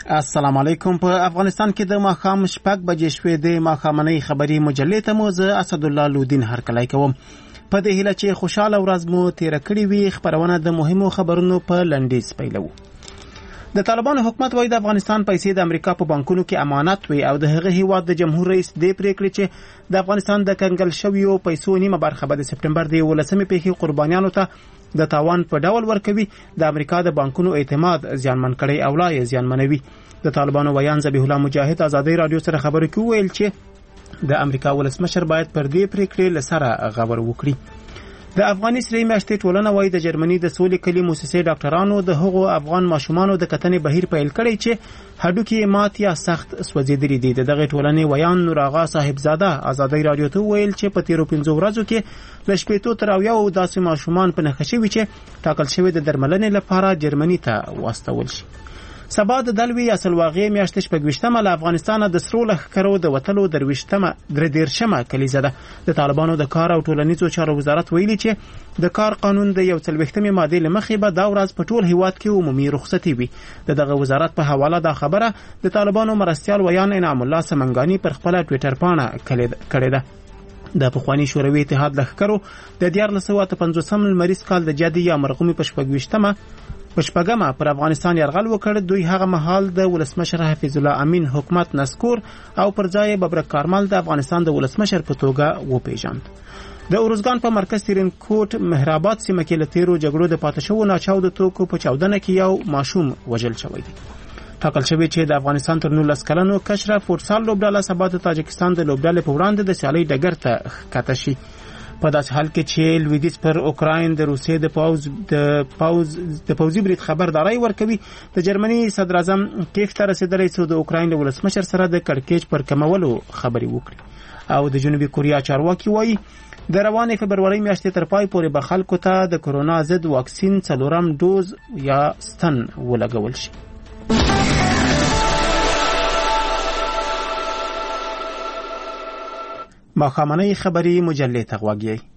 السلام علیکم. په افغانستان کې د ماښام 6 بجې شوې د ماښامنۍ خبري مجلې ته مو زه اسد الله لودین هرکلی کوم. په دې هیله چې خوشاله ورځ مو تیره کړې وي، خبرونه د مهمو خبرونو په لنډیز پیلو. د طالبانو حکومت وايي د افغانستان پیسې د امریکا په بانکونو کې امانت وي او د هغه هیواد د جمهور رئیس دې پریکړې چې د افغانستان د کنګل شویو پیسو نیمه برخه به د سپټمبر د 11مې پیښې قربانیانو ته د تاوان په ډول ورکوي، د امریکا د بانکونو اعتماد زیانمن کړي او لا یې زیانمنوي. د طالبانو ویان ذبیح الله مجاهد ازادي رادیو سره خبرو کې ویل چې د امریکا ولسمشر باید پر دې پریکړې لسره غور وکړي. د افغاني سرې میاشتې ټولنه وايي د جرمني د سولې کلي موسسې ډاکټرانو د هغو افغان ماشومانو د کتنې بهیر پیل کړی چې هډوکي مات یا سخت سوځېدلي دي. د دغه ټولنې ویان نور آغا صاحبزاده ازادي رادیو ته ویل چې په تیرو 5 ورځو کې ل 80 تر 90 داسې ماشومان په نښه شوي چې ټاکل شوی د درملنې لپاره جرمني ته واستول شي. سبا د دلوي اصلواغې میاشتې 26مه له افغانستانه د سرو لښکرو د وتلو 23مه کلیزه ده. د طالبانو د کار او ټولنیزو چارو وزارت ویلي چې د کار قانون د 40مې ماده له مخې به دا ورځ په ټول هیواد کې عمومي رخصتي وي. دغه وزارت په حواله دا خبره د طالبانو مرستیال ویان انعام الله سمنګانی پر خپل ټوئیټر پاڼه کړې ده. د پخوانی شوروي اتحاد لښکرو د 1950 لمریز کال د جدي یا مرغومي په 26مه پر افغانستان یرغل وکړ. دوی هغه مهال د ولسمشر حفیظ الله امین حکومت نسکور او پر ځای ببرک کارمل د افغانستان د ولسمشر په توګه وپیژاند. د اورزګان په مرکز تیرین کوټ مهرآباد سیمه کې له تیرو جګړو د پاتې شوو ناچاودو توکو په چاودنه کې یو ماشوم وژل شوی دی. ټاکل شوی چې د افغانستان تر 19 کلنو کشره فوټسال لوبډاله سبا د تاجکستان د لوبډالې په وړاندې د سیالۍ ډګر ته ښکته شي. په داسې حال کې چې لویدیځ پر اوکراین د روسیې د پوځي برید خبرداري ورکوي، د جرمني صدر اعظم کیف ته رسیدلی څو د اوکراین د ولسمشر سره د کړکېچ پر کمولو خبرې وکړي. او د جنوبي کوریا چارواکي وایي د روانې فبرورۍ میاشتې تر پای پورې به خلکو ته د کرونا ضد واکسین 4م ډوز یا ستن ولګول شي. ماښامنۍ خبري مجلې ته غوږ یې.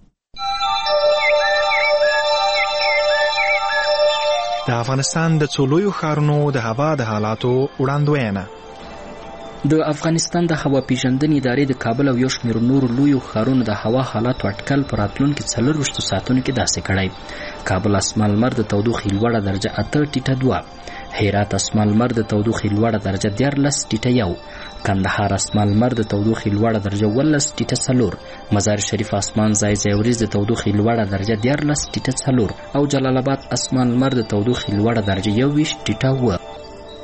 د افغانستان د څو لویو ښارونو د هوا د حالاتو وړاندوینه. د افغانستان د هوا پیژندنې ادارې د کابل او یو شمېر نورو لویو ښارونو د هوا حالاتو اټکل په راتلونکي 24 ساعتونو کې داسې کړی. کابل اسمان لمر د تودوخې لوړه درجه 8 ټیټه 2، هرات اسمان لمر د تودوخې لوړه درجه 14 ټیټه 1، کندهار اسمان لمر د تودوخې لوړه درجه 12 ټیټه 4، مزار شریف اسمان ځای ځای وریځ د تودوخې لوړه درجه 14 ټیټه 4 او جلال آباد اسمان لمر د تودوخې لوړه درجه 21 ټیټه 7.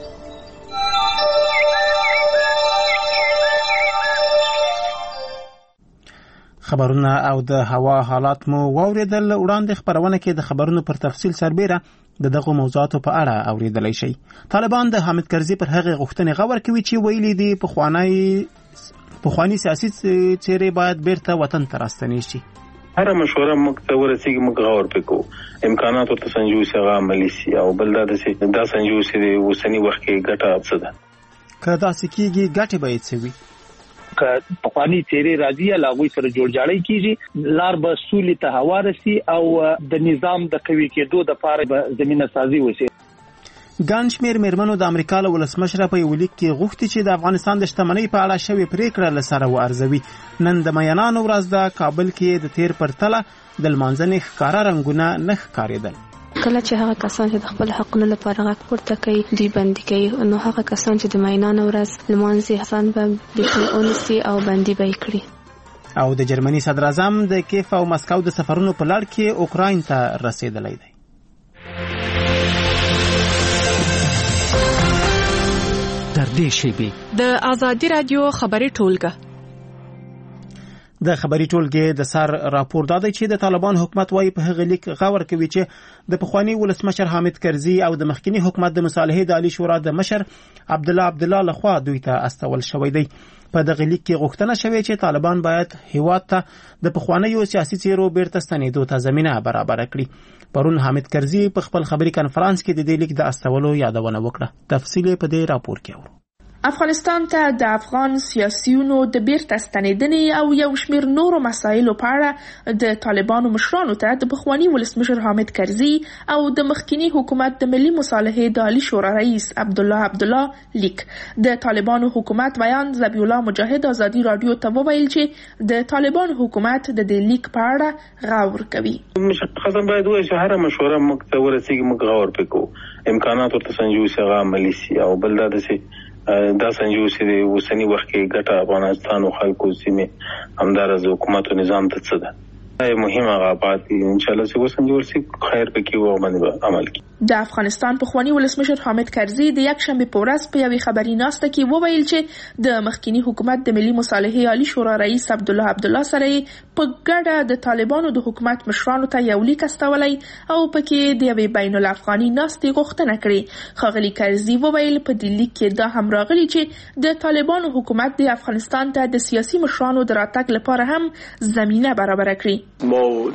خبرونه او د هوا حالات مو واوریدل. وړاندې خبرونه کې د خبرونو پر تفصیل سربیره د دغه موضوعاتو په اړه اوریدلای شي. طالبان د حامد کرزي پر هغه غوښتنې غور کوي چې ویلي دي پخوانی سیاسي څیرې باید بیرته وطن ته راستنې شي. هر مشوره موږ ته ورسیږي، موږ غور وکړو، امکانات ورته سنجوسي هغه عملي سي او بل دا سنجوسي د اوسني وخت کې ګټه څه ده. که داسې کېږي ګټې به یې څه وي؟ که پخوانی چیرې راځي یا لاغوی سره جوړجاړی کیږي، لار به سولې ته هواره سي او د نظام د قوي کېدو دپاره به زمینه سازي وشي. ګڼ شمېر میرمنو د امریکا له ولسمشره په یو لیک کې غوښتي چې د افغانستان د شتمنۍ په اړه شوې پریکړه له سره وارزوي. نن د میانانو ورځ ده. کابل کې د تیر پرتله د لمانځنې ښکاره رنګونه نه ښکارېدل. کله چې هغه کسان چې د خپل حقونو لپاره غږ پورته کوي دوی بندي کوي، نو هغه کسان چې د میانانو ورځ لمانځي حسن به بیخي اونسي او بندي به یې کړي. او د جرمني صدر اعظم د کیف او مسکو د سفرونو په لړ کې اوکراین ته رسیدلی دی. در دې شیبې د ازادي رادیو خبري ټولګه. د خبري ټولګې د سر راپور دادی چې د طالبان حکومت وايي په هغه لیک غور کوي چې د پخوانی ولسمشر حامد کرزي او د مخکنی حکومت د مصالحې د عالی شورا د مشر عبدالله لخوا دوی ته استول شوی دی. په دغه لیک کې غوښتنه شوې چې طالبان باید هیواد ته د پخوانیو سیاسي څیرو بیرته ستنېدو ته زمینه برابر کړي. پرون حامد کرزي په خپل خبري کنفرانس کې د دې لیک د استولو یادونه وکړه. تفصیل په دې راپور کې اورو. افغانستان ته د افغان سیاسیونو د بیرته ستنېدنې او یو شمېر نورو مسایلو په اړه د طالبانو مشرانو ته د پخواني ولسمشر حامد کرزي او د مخکینی حکومت د ملي مصالحې د عالی شورا رئیس عبدالله لیک. د طالبانو حکومت بیان ذبیح الله مجاهد ازادي رادیو ته وویل چې د طالبانو حکومت د دې لیک په اړه غور کوي. مشخصا باید وایي چې هر مشوره موږ ته ورسیږي موږ غور وکړو، امکانات ورته سنجو سي هغه عملي سي او بل دا چې دا سنجو سي د اوسنی وخت کې ګټه افغانستان او خلکو سیمه همدارز حکومت او نظام ته څه ده مهمه غابات ان شاء الله چې وسنجول سي خیر پکې و باندې عمل کی. د افغانستان پخوانی ولسمشر حامد کرزي د یک شنبه په ورځ په یوې خبري ناسته کې وویل چې د مخکینی حکومت د ملي مصالحې عالی شورا رئیس عبدالله سره په ګډه د طالبانو د حکومت مشرانو ته یو لیک استولی او پکې د یوې بین الافغاني ناستې غوښتنه کړې. ښاغلي کرزي وویل په دې لیک کې دا هم راغلي چې د طالبانو حکومت د افغانستان ته د سیاسي مشرانو د راتګ لپاره هم زمینه برابر کړي. ما او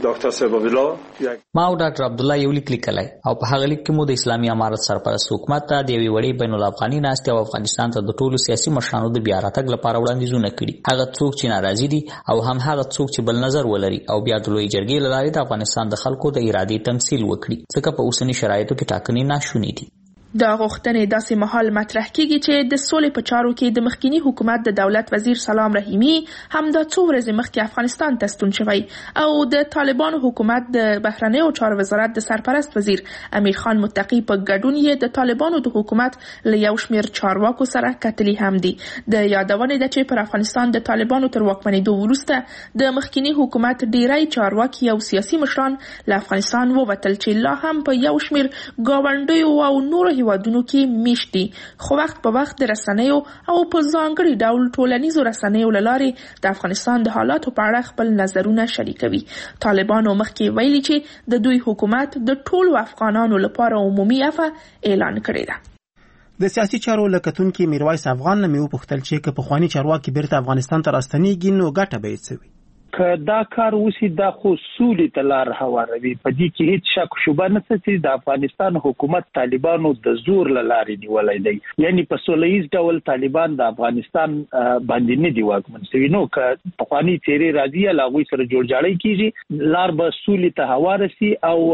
ډاکټر عبدالله یو لیک لیکلی او په هغه لیک کې مو د اسلامي امارت سرپرست حکومت ته د یوې وړې بین الافغاني ناستې او افغانستان ته د ټولو سیاسي مشرانو د بیا راتګ لپاره وړاندیزونه کړي. هغه څوک چې ناراضي دي او هم هغه څوک چې بل نظر ولري او بیا د لویې جرګې له لارې د افغانستان د خلکو د ارادې تمثیل وکړي، ځکه په اوسني شرایطو کې ټاکنې ناشونې دي. دا غوښتنې داسې مهال مطرح کیږي چې د سولې په چارو کې د مخکینی حکومت د دولت وزیر سلام رحیمی هم د څو ورځې مخکې افغانستان ته ستون شوی او د طالبانو حکومت د بهرنیو چارو وزارت د سرپرست وزیر امیر خان متقی په ګډون یې د طالبانو د حکومت له یو شمېر چارواکو سره کتلي هم دي. د یادونې ده چې پر افغانستان د طالبانو تر واکمنېدو وروسته د مخکینی حکومت ډیری چارواکي او سیاسي مشران له افغانستان ووتل چې لا هم په یو شمېر ګاونډیو او نورو هیوادونو کې میشتي، خو وخت په وخت د رسنیو او په ځانګړي ډول ټولنیزو رسنیو له لارې د افغانستان د حالاتو په اړه خپل نظرونه شریکوي. طالبانو مخکې ویلي چې د دوی حکومت د ټولو افغانانو لپاره عمومي عفو اعلان کړی ده. د سیاسي چارو لکتونکي میرویس افغان نه مې وپوښتل چې که پخواني چارواکي بیرته افغانستان ته راستنیږي نو ګټه به یې څه وي؟ که دا کار وسی دا خو سولې ته لار هواروي. په دې کې هیڅ شک شوبه نشته چې د افغانستان حکومت طالبانو د زور له لارې نیولای دی، یعنی په سولهییز ډول طالبان د افغانستان باندې نه دی واکمن شوي. نو که پخواني څېرې راځي له هغوی سره جوړجاړی کیږي، لار به سولې ته هوارسي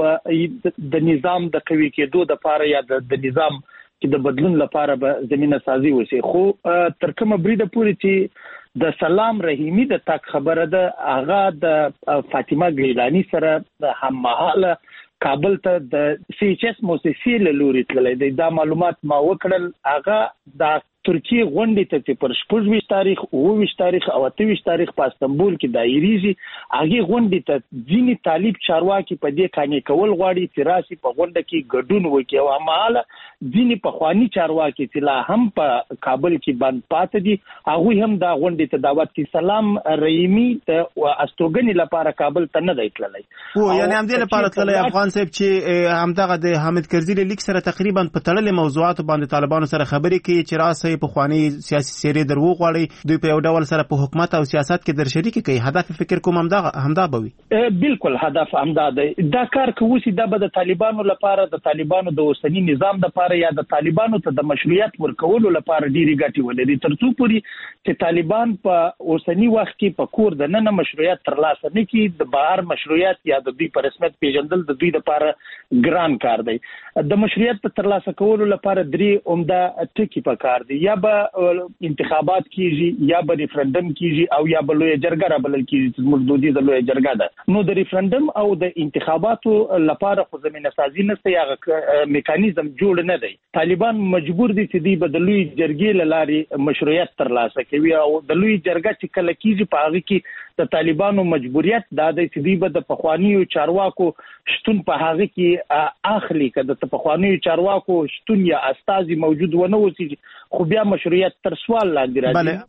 او د نظام د قوي کېدو دپاره یا د نظام چې د بدلون لپاره به زمینه سازي وشي. خو تر کومه بریده پورې چې د سلام رحیمی د تک خبره ده، هغه د فاطمه ګیلانی سره د هممهاله کابل ته د CHS موسسې له لوري تللی دی. دا معلومات ما وکړل. هغه د ترکیه غونډې ته چې پر 26 تاریخ 29 تاریخ او 28 تاریخ په استنبول کې دایریږي، هغه غونډې ته ځینی طالب چارواکي په دې قانې کول غواړي چې راشي په غونډه کې ګډون وکړي او هماله ځینی پخوانی چارواکي چې لا هم په کابل کې بند پاتې دي هغه هم دا غونډې ته دعوت کوي. سلام رحیمی ته استوګنې لپاره کابل ته نه دی تللی. یعنی هم دې لپاره تللی افغان صاحب چې همدغه د حامد کرزي لیک سره تقریبا په تړلې موضوعات باندې طالبانو سره خبرې کوي چې راسي پخوانی سیاسي سیرې درو غواړي، دوی په یو ډول سره په حکومت او سیاست کې در شریک کوي. هدف فکر کوم همدا به وي. بالکل هدف همدا دی. دا کار کوي دا به د طالبانو لپاره د طالبانو د اوسنی نظام لپاره یا د طالبانو ته د مشروعیت ورکولو لپاره ډیری ګټې ولري، ترڅو پورې چې طالبان په اوسنی وخت کې په کور د نن مشروعیت ترلاسه نه کړي، د بهر مشروعیت یا د دوی په رسمیت پیژندل د دوی لپاره ګران کار دی. د مشروعیت په ترلاسه کولو لپاره درې عمده ټکي پکار دي. یا به انتخابات کیږي، یا به ریفرندم کیږي او یا به لویه جرګه رابلل کیږي چې زموږ دودیزه لویه جرګه ده. نو د ریفرندم او د انتخاباتو لپاره خو زمینه سازي نشته، یا میکانیزم جوړ نه دی. طالبان مجبور دي چې دوی به د لویې جرګې له لارې مشروعیت ترلاسه کوي او د لویې جرګه چې کله کیږي په هغه کې د طالبانو مجبوریت دا دی چې دوی به د پخوانیو چارواکو شتون په هغه کې اخلي. که د پخوانیو چارواکو شتون یا استازي موجود ونه اوسي خو بیا مشروعیت تر سوال لاندې راځي.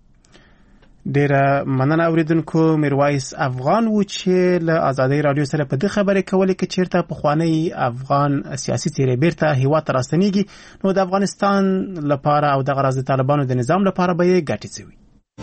ډیره مننه اوریدونکو. میرویس افغان و چې له آزادۍ رادیو سره په دې خبرې کولې چې چیرته پخوانی افغان سیاسي څېرې بیرته هیواد ته راستنیږي نو د افغانستان لپاره او دغه راز د طالبانو د نظام لپاره به یې ګټې څه وي.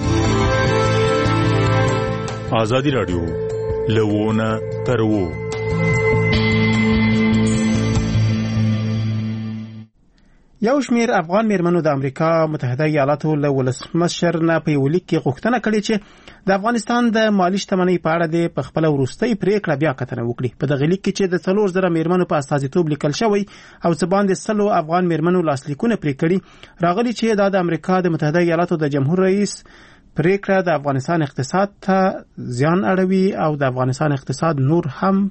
آزادی رادیو لوونه ترو یو شمیر افغان میرمنو د امریکا متحده ایالاتو له ولسمشر نه په یو لیک کې غوښتنه کړې چې د افغانستان د مالي شتمنۍ په اړه د په خپل وروستۍ پریکړه بیا کتنه وکړي. په دغه لیک کې چې د 4000 میرمنو په استازیتوب لیکل شوی او څه باندې 100 افغان میرمنو لاسلیکونه پرې کړي راغلي چې د امریکا د متحده ایالاتو د جمهور رئیس پریکړه د افغانستان اقتصاد ته زیان اړوي او د افغانستان اقتصاد نور هم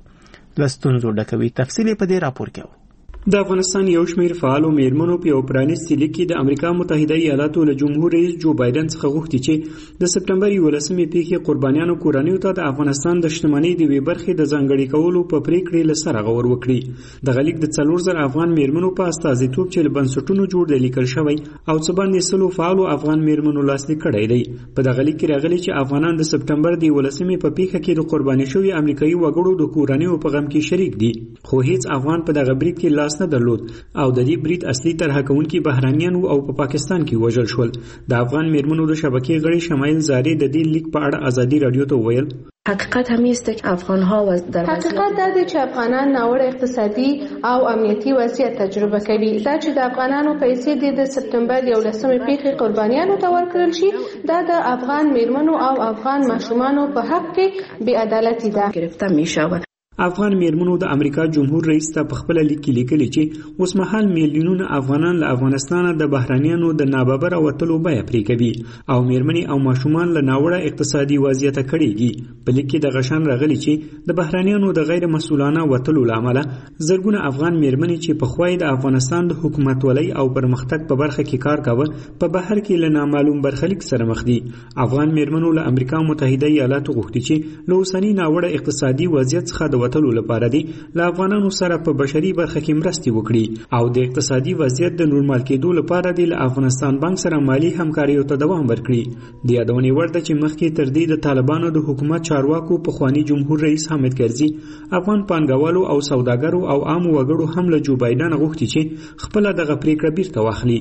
لستونزو ډکوي. تفصیل په دې راپور کې د افغانستان یو شمیر فعالو میرمنو په یو پرانیستي لیک کې د امریکا متحده ایالاتو له جمهور رئیس جو بایدن څخه غوښتي چې د سپټمبر 11مې پیښې قربانیانو کورنیو ته د افغانستان د شتمنۍ د وی برخې د ځانګړي کولو په پریکړې له سره غور وکړي. د غلیک د 4000 افغان میرمنو په استازیتوب چې له بنسټونو جوړ د لیکل شوی او څه باندې 100 فعالو افغان میرمنو لاسلیک کړی دی. په دغه لیک کې راغلي چې افغانان د سپټمبر د 11مې په پیښه کې د قرباني شوی امریکایي وګړو د کورنیو په غم کې شریک دي، خو هیڅ افغان په دغه برید کې لاس نه درلود او د دې برید اصلي طرحه کوونکي بهرانيان او په پاکستان کې وژل شول. د افغان میرمنو د شبکې غړي شمایل زاری د دې لیک په اړه ازادي رادیو ته ویل حقیقت هم است که افغان ها در حقیقت دا دی چې افغانان ناوړه اقتصادي او امنیتي وضعیت تجربه کوي. دا چې د افغانانو پیسې د سپټمبر 11مې پیښې قربانیانو ته ورکړل شي دا د افغان میرمنو او افغان ماشومانو په حق کې بې عدالتي ده. گرفته می شود. افغان میرمنو د امریکا جمهور رئیس ته په خپل لیک کې لیکلي چې اوس مهال میلیونونه افغانان له افغانستان د بهرانيانو د ناببره وتلو بیه پرې کوي او میرمنې او ماشومان له ناوړه اقتصادي وضعیت کړيږي. په لیک کې د غشن راغلي چې د بهرانيانو د غیر مسؤلانه وتلو لامل زرګونه افغان میرمنې چې په خوای د افغانستان د حکومت ولای او پرمختګ په برخه کې کار کاوه په بهر کې له نامعلوم برخلیک سره مخ دي. افغان میرمنو له امریکا متحده ایالاتو غوښتي چې له اوسنی ناوړه اقتصادي وضعیت څخه وتلو لپاره دي له افغانانو سره په بشري برخه کې مرستې وکړي او د اقتصادي وضعیت د نورمال کېدو لپاره دي له افغانستان بانک سره مالی همکاریو ته دوام ورکړي. د یادونې وړ ده چې مخکې تر دې د طالبانو د حکومت چارواکو پخوانی جمهور رئیس حامد کرزي افغان پانګوالو او سوداګرو او عام وګړو هم له جو بایدن غوښتي چې خپل دغه پریکړه بیرته واخلي.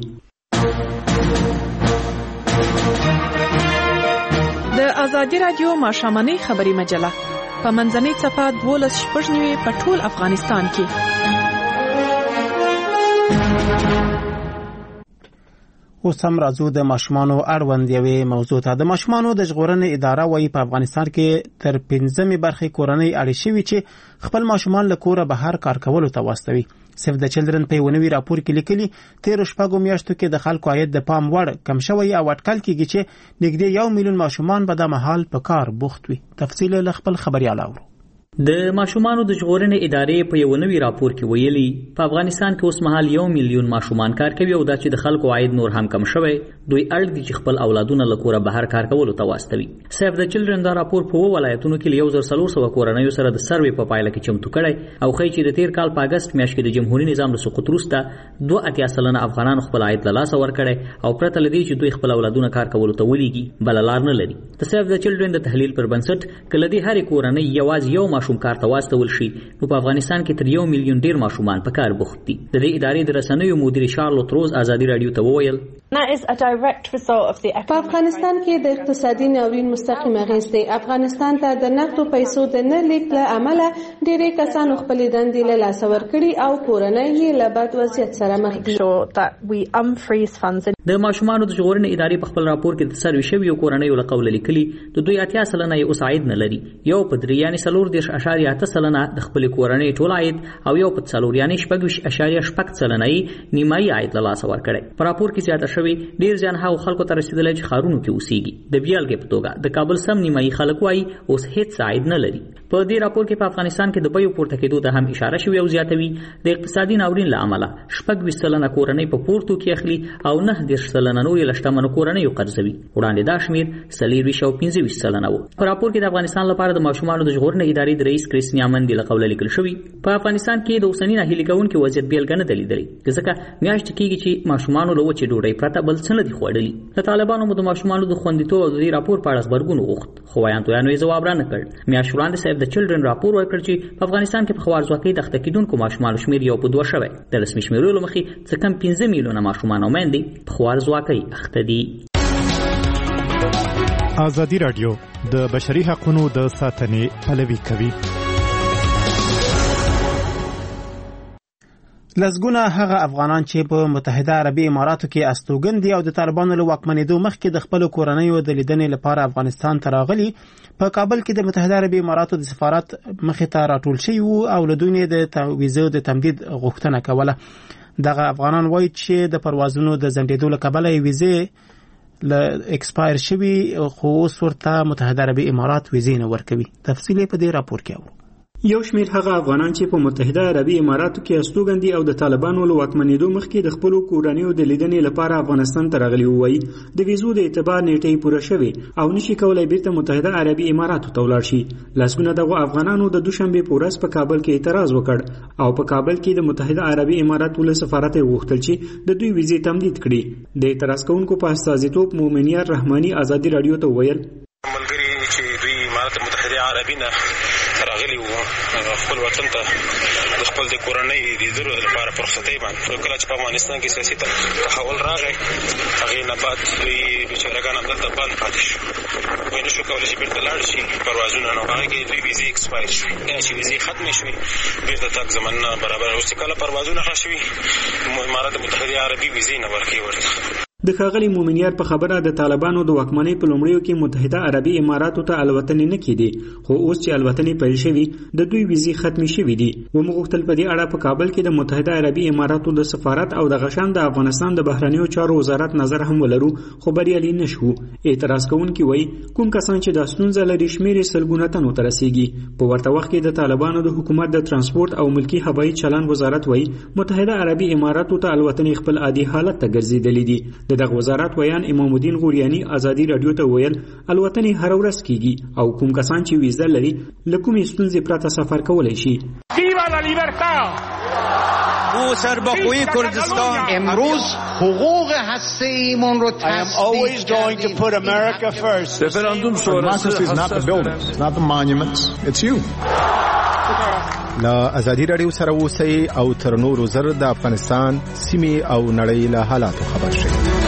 د ازادي رادیو ماشامنۍ خبري مجله په منځنۍ صفحه 12 په ټول افغانستان کې. اوس هم راځو د ماشومانو اړوند یوې موضوع ته. د ماشومانو د ژغورنې اداره وايي په افغانستان کې تر 15 برخې کورنۍ اړې شوي چې خپل ماشومان له کوره بهر کار کولو ته واستوي. سیف د چلډرن په ونوي راپور کې لیکلي تیر شپږو میاشتو کې د خلکو عاید د پام وړ کم شوی او اټکل کېږي چې نږدې 1 میلیون ماشومان به د مهال په کار بوخت وي. تفصیل له خپل خبريال اورو. د ماشومانو د ژغورنې ادارې په یو نوي راپور کې ویلي په افغانستان کې اوس مهال 1 میلیون ماشومان کار کوي او دا چې د خلکو عاید نور هم کم شوی دوی اړ دي چې خپل اولادونه له کوره بهر کار کولو ته واستوي. سیف د چلډرن دا راپور په ولایتونو کې 1400 کورنیو سره د سروې په پایله کې چمتو کړی او ښیي چې د تیر کال په اگست میاشت کې د جمهوریت نظام له سقوط وروسته 2.8% افغانانو خپل عاید له لاسه ورکړی او پرته له دې چې دوی خپل اولادونه کار کولو ته ولېږي بل لار نه لري. د سیف د چلډرن د تحلیل پر بنسټ کله دې هرې کورنۍ یوازې یو ماشوم کار ته واستول شي نو په افغانستان کې تر 1 میلیون ډیر ماشومان په کار بوخت دي. د دې ادارې د رسنیو مدیر شارلوت روز ازادي رادیو ته وویل په افغانستان کې د اقتصادي ناورین مستقیم اغیز دی. افغانستان ته د نقدو پیسو د نه لیک له امله ډېری کسانو خپل دندې له لاسه ورکړي او کورنۍ یې له بد وضعیت سره مخ دي. د ماشومانو د ژغورنې ادارې په خپل راپور کې د سروې شویو کورنیو له قوله لیکلي د 2.8% یې اوس عاید نه لري. یو په 3 یعنی 4.8% د خپل کورنۍ ټول عاید او یو په 4 یعنی 4.8% نیمایي عاید له لاسه ورکړي. په راپور کې زیاته شوی ډیر ځان هاو خلکو ته رسیدلای چې خارونو کې اوسېږي. د بیالګې په توګه د کابل سم نیمایي خلک وایي اوس هیڅ عاید نه لري. په دې راپور کې په افغانستان کې د بیو پورته کېدو ته هم اشاره شوې او زیاتوي د اقتصادي ناورین له امله 20% کورنۍ په پورتو کې اخلي او 9% نورې له شتمنو کورنیو قرضوي. وړاندې دا شمیر 24% و. په راپور کې د افغانستان لپاره د ماشومانو د ژغورنې ادارې د رئیس کریس نیامندي له قوله لیکل شوی په افغانستان کې د اوسنی ناهیلي کوونکي وضعیت بیلګه نه دی لیدلی ځکه میاشت کېږي چې ماشومانو له وچې ډوډۍ پرته بل څه نه دي خوړلي. د طالبانو مو د ماشومانو د خوندیتوب او د دې راپور په اړه خبرګون وغوښت خو ویاندویانو یې ځواب رانه کړ. میاشت وړاندې سیف د چلډرن راپور ورکړ چې په افغانستان کې په خوارځواکۍ د اخته کېدونکو ماشومانو شمېر 1 په 2 شوی. د رسمي شمېرو له مخې څه کم 15 میلیونه ماشومان او میندې په خوارځواکۍ اخته دي. ازادي رادیو د بشري حقوقو د ساتنې پلوي کوي. لسګونه هغه افغانان چې په متحده عربي اماراتو کې استوګن دي او د طالبانو له واکمنېدو مخکې د خپل کورنیو د لیدنې لپاره افغانستان ته راغلي په کابل کې د متحده عربي اماراتو د سفارت مخې ته راټول شوي وو او له دوی د ویزو د تمدید غوښتنه کوله. دغه افغانان وایي چې د پروازونو د ځنډېدو له کبله ویزې له ایکسپایر شوي خو اوس ورته متحده عربي امارات ویزې نه ورکوي. تفصیل په دې راپور کې اورو. یو شمیر هغه افغانان چې په متحده عربي اماراتو کې استوګن دي او د طالبانو له واکمنېدو مخکې د خپل کورنیو د لیدنې لپاره افغانستان ته راغلي وای د ویزو د اعتبار نیټه پوره شوه او نشي کولای بیرته متحده عربي اماراتو ته ولاړ شي. لاسګونه دغه افغانانو د دوشنبه په ورځ په کابل کې اعتراض وکړ او په کابل کې د متحده عربي اماراتو له سفارت غوښتل چې د دوی ویزې تمدید کړي. د اعتراض کوونکو په استازیتوب مومنیار رحماني ازادي رادیو ته ویل ملګری چې دوی امارات متحده عربي نه راغلي وو خپل وطن ته د خپل د کورنۍ د لیدلو لپاره فرصتي باندې کله چې په افغانستان کې سیاسي تحول راغی هغه نه بعد دوی بیچارهګان همدلته بند پاتې شو وای نشو کولی چې بیرته لاړ شي پروازونه نه هغه کې دوی ویزې ایکسپایر شوې چې ویزې ختمې شوې بیرته تګ زمانه برابر اوس کله پروازونه راشي امارات متحده عربي ویزې نه ورکوي ورته. د ښاغلي مومنیار په خبره د طالبانو د واکمنۍ په لومړیو کې متحده عربي اماراتو ته الوتنې نه کېدې خو اوس چې الوتنې پیل شوي د دوی ویزې ختمې شوي دي. وموږ غوښتل په دې اړه په کابل کې د متحده عربي اماراتو د سفارت او د غشان د افغانستان د بهرنیو چارو وزارت نظر هم ولرو خو بریالي نشو. اعتراض کوونکي وایي کوم کسان چې د ستونزه لري شمېر سلګونه تنو ته رسیږي. په ورته وخت کې د طالبانو د حکومت د ترانسپورت او ملکی هوایي چلن وزارت وایي متحده عربي اماراتو ته الوتنې خپل عادي حالت ته ګرځېدلې دي. دغه وزارت ویان امام الدین غوریانی ازادي رادیو ته ویل الوتنې هر ورځ کیږي او کوم کسان چې ویزه لري له کومې ستونزې پرته سفر کولای شي. او سربخوی کردستان امروز حقوق هسته‌ایمان رو تصدیق Referendum sonrası is not the buildings, it's not the monuments, it's you. لا ازادي رادیو سره اوسئ او تر نورو زر د افغانستان سیمې او نړۍ له حالاتو خبر شئ.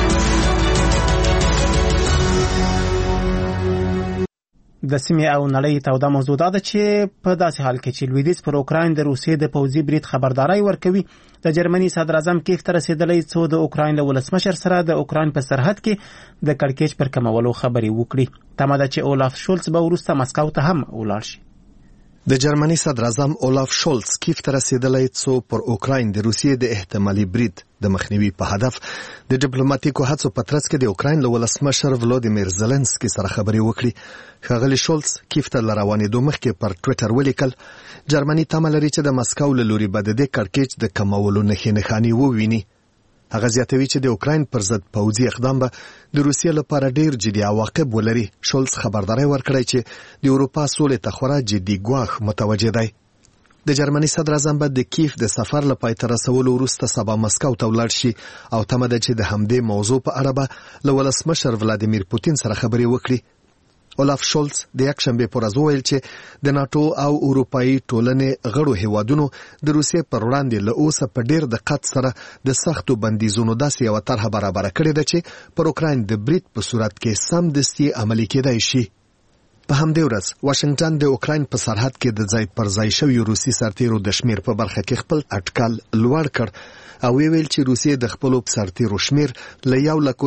د سیمې او نړۍ توده موضوع ده چې په داسې حال کې چې لویدیځ پر اوکراین د روسیې د پوځي برید خبرداري ورکوي د جرمني صدر اعظم کیف ته رسیدلی څو د اوکراین له ولسمشر سره د اوکراین په سرحد کې د کړکېچ پر کمولو خبرې وکړي. تمه ده چې اولاف شولز به وروسته مسکو ته هم ولاړ شي. د جرمني صدر اعظم اولاف شولز کیف ته رسیدلی څو پر اوکراین د روسیې د احتمالي برید د مخنیوي په هدف د ډیپلوماټیکو هڅو په ترڅ کې د اوکراین له ولسمشر ولودیمیر زيلنسکي سره خبرې وکړي. ښاغلي شولز کیف ته روانېدو مخکې پر ټویټر ولیکل جرمني تمه لري چې د مسکو له لوري به د دې کړکېچ د کمولو نښې وویني. هغه زیاتوي چې د اوکراین پر ضد پوځي اقدام به د روسیې لپاره ډیر جدي عواقب ولري. شولز خبرداري ورکړی چې د اروپا سولې ته خورا جدي ګواښ متوجه دی. د جرمني صدر اعظم به د کیف د سفر له پای ته رسولو وروسته سبا مسکو ته ولاړ شي او تمه ده چې د همدې موضوع په اړه به له ولسمشر ولادیمیر پوتین سره خبرې وکړي. اولاف شولز د یکشنبه پر ورځ وویل چې د ناتو او اروپایي ټولنې غړو هیوادونو د روسیې پر وړاندې له اوسه په ډیر دقت سره د سختو بندیزونو داسې یو طرحه برابر کړې ده چې پر اوکراین د برید په صورت کې سمدستي عملي کېدای شي. په همدې ورځ واشنگټن د اوکراین په سرحد کې د ځای پر ځای شوی روسي سرتیرو د شمیر په برخه کې خپل اټکل لوړ کړ او ویل چې روسیې د خپل سرتیرو شمیر له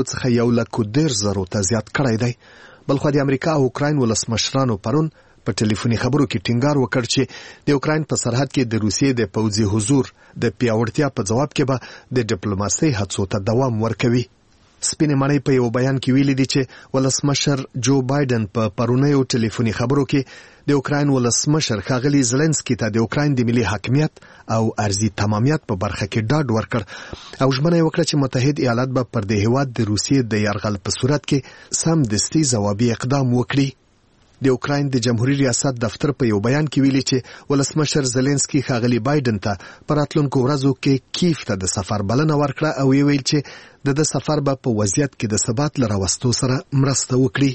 1,10,000 ته زیات کړی دی. بلخو د امریکا او اوکراین ولسمشرانو پرون په ټلیفوني خبرو کې ټینګار وکړ چې د اوکراین په سرحد کې د روسیې د پوځي حضور د پیاوړتیا په جواب کې به د ډیپلوماسۍ هڅو ته دوام ورکوي. سپینې ماڼۍ په یو بیان کې ویلي دي چې ولسمشر جو بایدن په پرونیو ټلیفوني خبرو کې د اوکراین ولسمشر ښاغلي زيلنسکي ته د اوکراین د ملي حاکمیت او ارضي تمامیت په برخه کې ډاډ ورکړ او ژمنه وکړه چې متحد ایالات به پر د هیواد د روسیې د یرغل په صورت کې سمدستي ځوابي اقدام وکړي. د اوکراین د جمهوریت ریاست دفتر په یو بیان کې ویلي چې ولسمشر زيلنسکي ښاغلي بایدن ته پر راتلونکو ورځو کې کیف ته د سفر بلنه ورکړه او ویل چې د سفر به په وضعیت کې د ثبات لراوستو سره مرسته وکړي.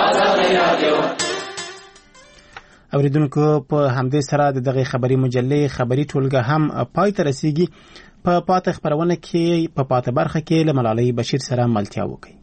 اوریدونکو په همدې سره د دغه خبري مجلې خبري ټولګه هم پای ته رسیږي. په پاته خبرونه کې په پاته برخه کې له ملالۍ بشیر سره ملتیا وکړي.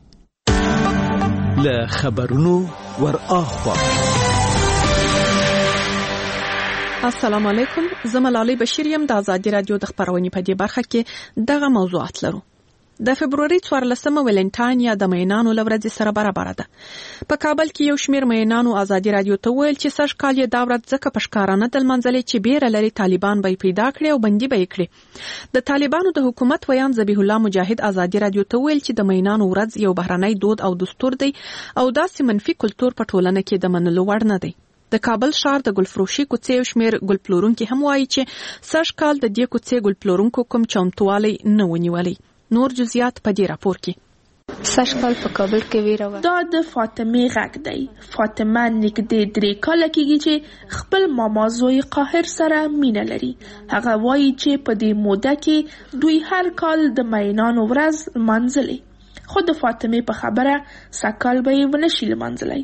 له خبرونو ور اخوا السلام علیکم، زه ملالۍ بشیر یم. د ازادي رادیو د خبرونې په دې برخه کې دغه موضوعات لرو. د فبروري 14مه ولنټاین یا د مینانو لورځ سره برابر ده. په کابل کې یو شمېر مینانو ازادي رادیو ته ویل چې سږ کال یې دا ورځ ځکه په ښکارانه د لمانځلې چې بیره لري طالبان به پیدا کړي او بندي به یې کړي. د طالبانو د حکومت ویان ذبیح الله مجاهد ازادي رادیو ته ویل چې د مینانو ورځ یو بهرنی دود او دستور دی او داسې منفي کلتور په ټولنه کې د منلو وړ نه دی. د کابل ښار د ګلفروشي کوڅې یو شمېر ګلپلورونکي هم وایي چې سږ کال د دې کوڅې ګلپلورونکو کوم چمتووالی نه ونیولی. نور جزئیات په دې راپور کې. سږ کال په کابل کې ویره دا د فاطمه غږ دی. فاطمه نږدې 3 کاله کېږي چې خپل ماما زوی قاهر سره مینه لري. هغه وایي چې په دې موده کې دوی هر کال د مینانو ورځ لمانځلې، خو د فاطمه په خبره سږ به یې ونشي لمانځلی.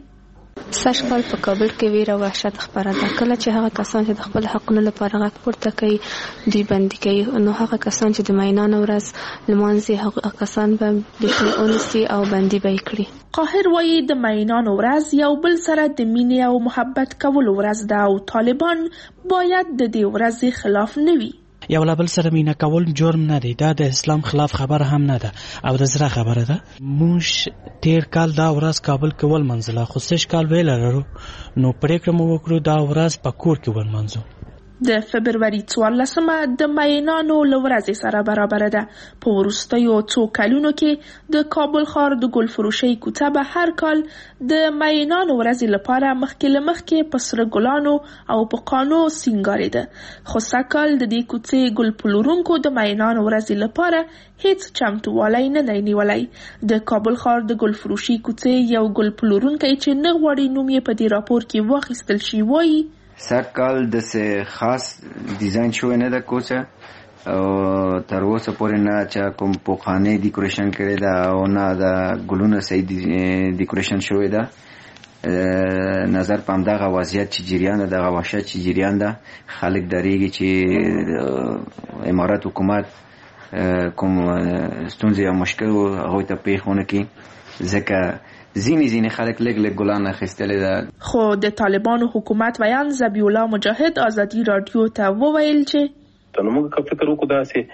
سږ کال په کابل کې ویره وحشت خبره ده. کله چې هغه کسان چې د خپل حقونو لپاره غږ پورته کوي دوی بندي کوي، نو هغه کسان چې د مینانو ورځ لمانځي هغه کسان به بیخي اونسي او بندي به یې کړي. قاهر وایي د مینانو ورځ یو بل سره د مینې او محبت کولو ورځ ده او طالبان باید د دې ورځې خلاف نه وي. یو له بل سره مینه کول جرم نه دی، دا د اسلام خلاف خبره هم نه ده او د زړه خبره ده. موږ تیر کال دا ورځ کابل کې ولمانځله، خو سږ کال ویل لرو نو پرېکړه مو وکړو دا ورځ په کور کې ولمانځو. د فبروري 14مه د مینانو له ورځې سره برابر ده. په وروستیو څو کلونو کې د کابل ښار د ګلفروشۍ کوڅه به هر کال د مینانو ورځې لپاره مخکې له مخکې په سره ګلانو او په قانو سینګارېده، خو سږ کال د دې کوڅې ګلپلورونکو د مینانو ورځې لپاره هیڅ چمتووالی نه دی نیولی. د کابل ښار د ګلفروشۍ کوڅې یو ګلپلورونکی چې نه غواړي نوم یې په دې راپور کې واخیستل شي وایي سږ کال داسې خاص ډیزاین شوی نه ده کوڅه او تر اوسه پورې نه چې کوم پوخانه ډیکوریشن کړی ده او نه د ګلونو صحیح ډیکوریشن شوی ده. نظر په همدغه وضعیت چې جریان ده، دغه وحشت چې جریان ده، خلک ډارېږي چې امارات حکومت کوم ستونزې یا مشکل هغوی ته پېښ ونه کړي، ځکه ځینې خلک لږ ګلان اخیستلی ده. خو د طالبانو حکومت ویان ذبیح الله مجاهد ازادي رادیو ته وویل چې نو موږ که فکر وکړو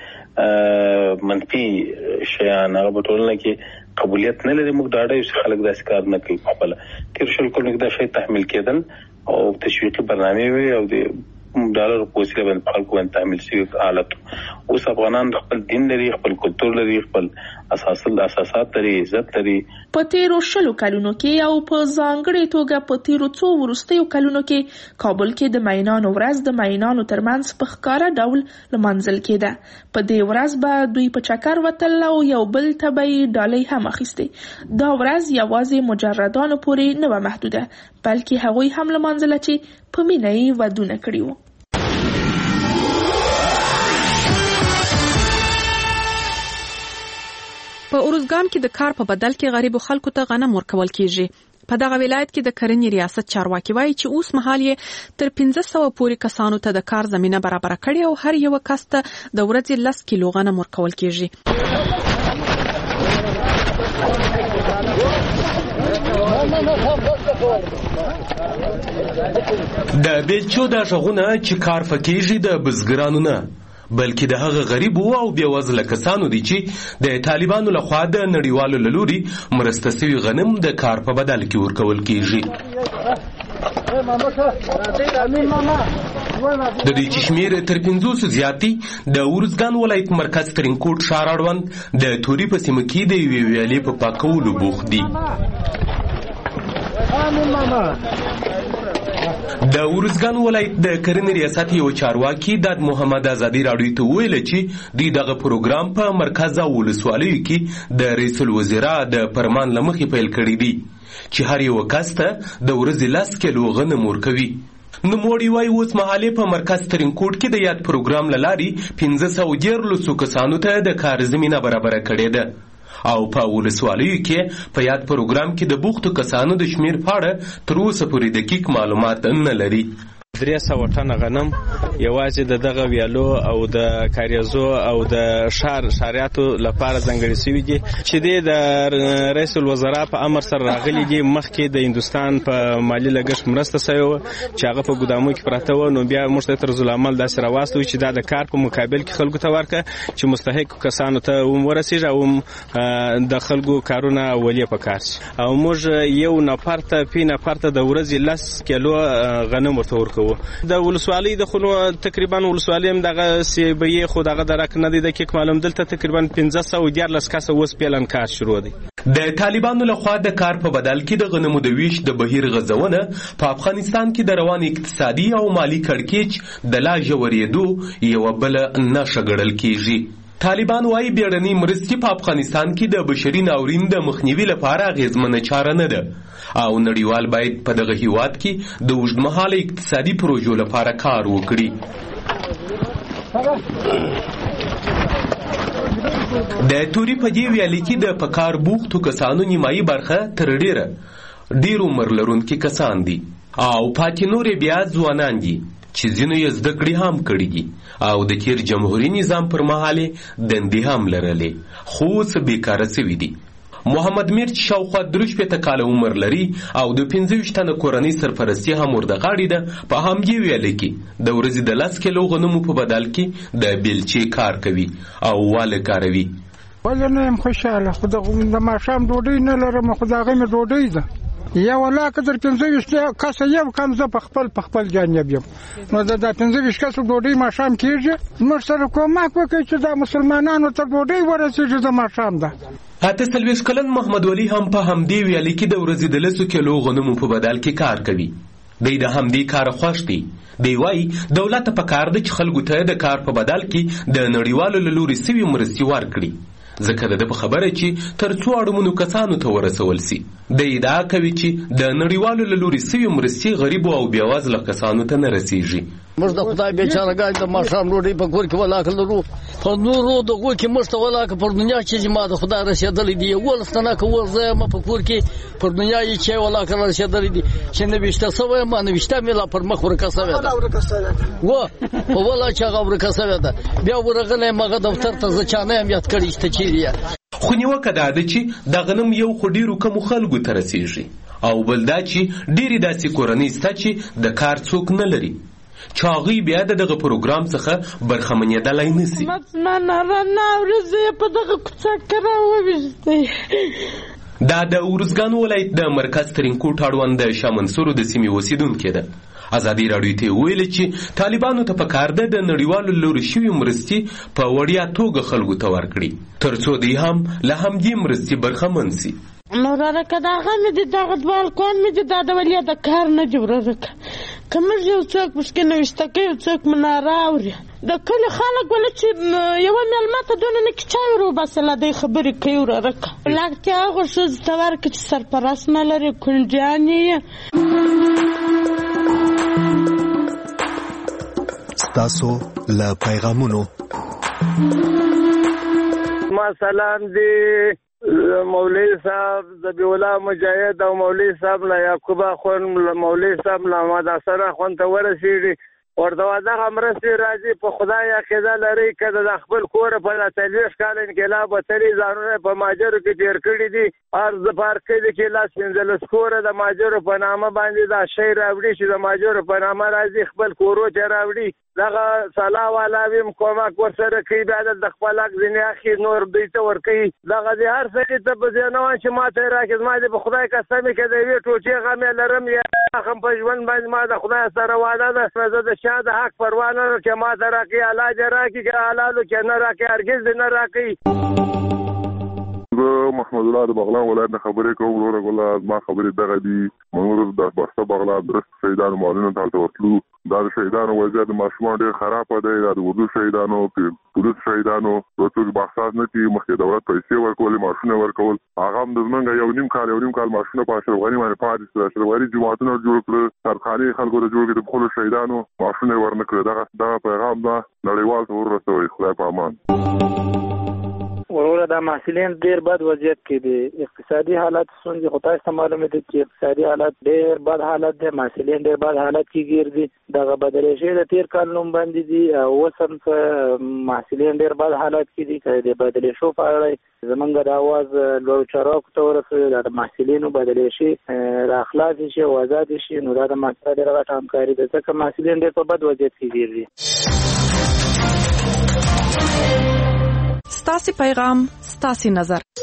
داسې منفي شیان هغه په ټولنه کې قبولیت نه لري، موږ ډاډه یو چې خلک داسې کار نه کوي. خپله تېر شل کلونو کې دا شی تحمیل کېدل او تشویقي برنامې وي او د ډالر په وسیله باندې خلکو باندې تحمیل شوي حالت. اوس افغانان خپل دین لري، خپل کلتور لري، خپل اساسات لري، عزت لري. په تیرو 10 کلونو کې او په ځانګړې توګه په تیرو څو وروستیو کلونو کې کابل کې د مینانو ورځ د مینانو ترمنځ په ښکاره ډول لمانځل کېده. په دې ورځ به دوی په چکر وتل او یو بل ته به یې ډالۍ هم اخیستې. دا ورځ یوازې مجردانو پورې نه وه محدوده، بلکې هغوی هم لمانځله چې په مینه یې ودونه کړي وو. په اروزګان کې د کار په بدل کې غریبو خلکو ته غنم ورکول کیږي. په دغه ولایت کې د کرنې ریاست چارواکي وایي چې اوس مهال یې تر 1500 پورې کسانو ته د کار زمینه برابر کړې او هر یو کس ته د ورځې 10 کیلو غنم ورکول کیږي. د بیلچو د غږونه چې کار فکیږي د بزګرانو نه بلکې د هغه غریب او بېوزله کسانو دي چې د طالبانو لخوا د نړیوالو له لوري مرسته شوي غنم د کار په بدل کې ورکول کیږي. د دې چې شمېر تر 500 زیاتې د ارزګان ولایت مرکز ترینکوټ ښار اړوند د توري په سیمه کې د یوې ویالې په پاکولو بوخت دي. د ارزګان ولایت د کرنې ریاست یو چارواکي د محمد ازادي راډیو ته ویل چې دوی دغه پروګرام په مرکز او ولسوالیو کې د رئیس الوزرا د فرمان له مخې پیل کړی دی چې هر یو کس ته د ورځې 10 کیلو غنم ورکوي. نوموړي وایي اوس مهال په مرکز ترینکوټ کې د یاد پروګرام له لارې 513 کسانو ته د کار زمینه برابره کړې ده او په ولسوالیو کې په یاد پروګرام کې د بوختو کسانو د شمیر په اړه تر اوسه پورې دقیق معلومات نه لري. 300 ټنه غنم یوازې د دغه ویالو او د کاریزو او د شاریاتو لپاره ځانګړي شوي دي چې د رئیس الوزرا په امر سره راغلي دي. مخکې د هندوستان په مالی لګښت مرسته شوې وه چې هغه په ګدامو کې پراته وه، نو بیا موږ ته طرز العمل داسې راواستوي چې دا د کار په مقابل کې خلکو ته ورکړه چې مستحق کسانو ته ورسیږي او د خلکو کارونه اولیه پکار شي. او موږ یو نفر ته د ورځې 10 کیلو غنم ورته ورکوو. د ولسوالۍ د خونو تقریبا ولسوالۍ هم دغه سیبې خو دغه درک نه دی د کې معلوم دلته تقریبا 1514 کسه وس پیلن کار شروع دی. د طالبانو لخوا د کار په بدل کې د غنمو د ویش د بهیر غزونه په افغانستان کې د روان اقتصادي او مالی کړکېچ د لا ژورېدو یوه بله نښه ګڼل کېږي. طالبان وايي بیړنۍ مرستې په افغانستان کې د بشري ناورین د مخنیوي لپاره اغېزمنه چاره نه ده او نړیوال باید په دغه هیواد کې د اوږدمهاله اقتصادي پروژو لپاره کار وکړي. د توري په دې ویالې کې د پکار بوختو کسانو نیمایي برخه تر ډېر عمر لرونکي کسان دي او پاتې نورې بیا ځوانان دي چې ځینو یې زده کړې هم کړي دي او د تیر جمهوري نظام پر مهال دندې هم لرلې خو اوس بیکاره شوي دي. محمد میر چې شاوخوا 43 کاله عمر لري او د 25 تنه کورنۍ سرپرستي هم ورته غاړې ده، په همدې ویالې کې د ورځې د 10 کیلو غنمو په بدل کې د بیلچې کار کوي او واله کاروي. ولې نه یم خوشحاله، خو د ماښام ډوډۍ نه لرم، خو د هغې مې ډوډۍ ده. یا ولا قدر 15 کسه یو کم زه په خپل جانب یم، نو د 15 کسو ډوډۍ ماښام کېږي. موږ سره کومک وکړئ چې د مسلمانانو ته ډوډۍ ورسېږي د ماښام ده. 48 کلن محمد ولی هم په همدې ویالې کې د ورځې د 10 کیلو غنمو په بدل کې کار کوي. دی د همدې کار خوښ دی. دی وايي دولت په کار ده چې خلکو ته د کار په بدل کې د نړیوالو له لوري سوي مرستې ورکړي، ځکه د په خبره چې تر څو اړمنو کسانو ته ورسول سي. د ادعا کوي چې د نړیوالو له لوري سوي مرستې غریبو او بېوزله کسانو ته نه رسیږي. موږ د خدای بیچارهګان د ماښام ډوډۍ په کور کې ولاکه لرو، په نورو دغو کې موږ ته ولاکه پر دنیا چې ما د خدای رسېدلی دي 11 تنه که ور زه یم په کور کې پر دنیا یې چې ولاکه رسېدلی دي چې 90 سوی یم 90 مې لا پر مخ ورکه سوی ده په ولا چې هغه ورکه سوی ده. بیا ورغلی یم هغه دفتر ته زه چا نه یم یاد کړی چې ته چیرې یې. خو نیوکه دا ده چې د غنم یو خو ډېرو کمو خلکو ته رسېږي او بل دا چې ډېرې داسې کورنۍ شته چې د کار څوک نه لري چې هغوی بیا د دغه پروګرام څخه برخمنېدلی نه سي. زما رڼا ورځې په دغه کوڅه کې راوویشتې. دا د ارزګان ولایت د مرکز ترینکوټ اړوند د شاه منصورو د سیمې اوسېدونکې ده. ازادي راډیو ته ویل چې طالبانو ته پکار ده د نړیوالو لوري شوي مرستې په وړیا توګه خلکو ته ورکړي ترڅو دوی هم له همدې مرستې برخمن سي. نو رارکه دا هغه مې دي دغه بالکون مې دي دا د ولیا د کار نه دي ورکه که موږ یو څوک مشکل نوشته کوي یو څوک مناره اوري د کلي خلک ولې چې یوه مېلمه ته دونه نه کې چای وروباسله دی خبرې کوي ورکه لاکتیا هغه ښځې ته ورکړه چې سرپرست نه لري کونډیانې یې. ستاسو له پیغامونو ما سلام دی مولوی صاحب ذبیح الله مجاهد او مولوی صاحب له یعقوب خون مولوی صاحب له محمد حسن خون ته ورسېږي ورته دغه مرستې راځي په خدای عقیده لري که د خپل کور په 40 کال انقلاب وتلي ځانونه په ماجرو کې تېر کړي دي عرض پارکلي کې لاس 15 کوره د ماجرو په نامه باندې دا شی راوړي چې د ماجرو په نامه راځي خپل کورو ته راوړي دغه صلاح والا ویم کومک ورسره کوي بیا د خپل حق ځینې اخي نور دوی ته ورکوي دغه د هر سړي ته په ځانوان چې ما ته راکړي زما د خدای قسم کې د یوې ټوټې غم لرم یا هم په ژوند باندې ما د خدای سره وعده ده زه د شاه د حق پروا نه لرم چې ما ته راکړي الله دې راکړي که حلالو کې نه راکړي هرګز دې نه راکړي. محمد الله د بغلان ولایت نه خبرې کوم وروره ګله ما خبرې دغه دي موږ د بسته بغلان درست شهیدانو مالونو ته ورتلو دا د شهیدانو وضعیت د ماشومان ډېر خراب دی دا د اردو شهیدانو پولیس شهیدانو څوک بحثات نه کوي مخکې دولت پیسې ورکولې ماشونه ورکول هغه هم د زمونږ یو نیم کال ماشونه په اشرف غني باندې پاتې شول اشرف غني جوماتونه جوړ کړل کارخانې خلکو ته جوړ کړي د خپلو شهیدانو ماشونه ورنه کړل دغه پیغام دا نړیوال ته ورسوئ خدای په امان. وروره د محصلین ډیر بد وضعیت کې دي. اقتصادي حالات څنګه خو تاسو معلومه دي چې اقتصادي حالات ډیر بد حالت دي، محصلین ډیر بد حالت کې ګرځي. دغه بدلې شي د تیر کال نوم باندې دي او وسم محصلین ډیر بد حالت کې دي. چې د بدلې شو په اړه زمونږ د आवाज لوړ چارواکو ته ورسوي د محصلینو بدلې شي د اخلاص شي او آزاد شي، نو دا د محصلینو ډیره غټه همکاري ده ځکه محصلین ډیر په بد وضعیت کې ګرځي. ستاسو پیغام ستاسو نظر